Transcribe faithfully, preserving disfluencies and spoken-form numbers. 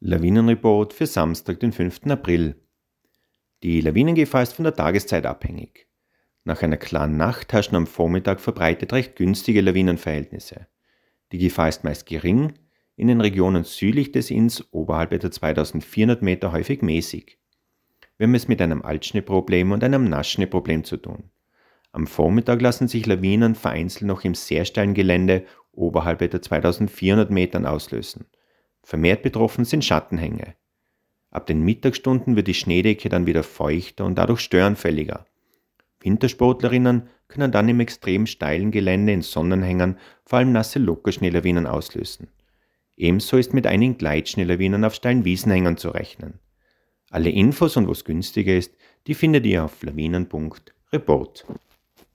Lawinenreport für Samstag, den fünften April. Die Lawinengefahr ist von der Tageszeit abhängig. Nach einer klaren Nacht herrschen am Vormittag verbreitet recht günstige Lawinenverhältnisse. Die Gefahr ist meist gering, in den Regionen südlich des Inns oberhalb etwa zweitausendvierhundert Meter häufig mäßig. Wir haben es mit einem Altschneeproblem und einem Nassschneeproblem zu tun. Am Vormittag lassen sich Lawinen vereinzelt noch im sehr steilen Gelände oberhalb etwa zweitausendvierhundert Metern auslösen. Vermehrt betroffen sind Schattenhänge. Ab den Mittagsstunden wird die Schneedecke dann wieder feuchter und dadurch störanfälliger. Wintersportlerinnen können dann im extrem steilen Gelände in Sonnenhängern vor allem nasse Lockerschneelawinen auslösen. Ebenso ist mit einigen Gleitschneelawinen auf steilen Wiesenhängern zu rechnen. Alle Infos und was günstiger ist, die findet ihr auf lawinen punkt report.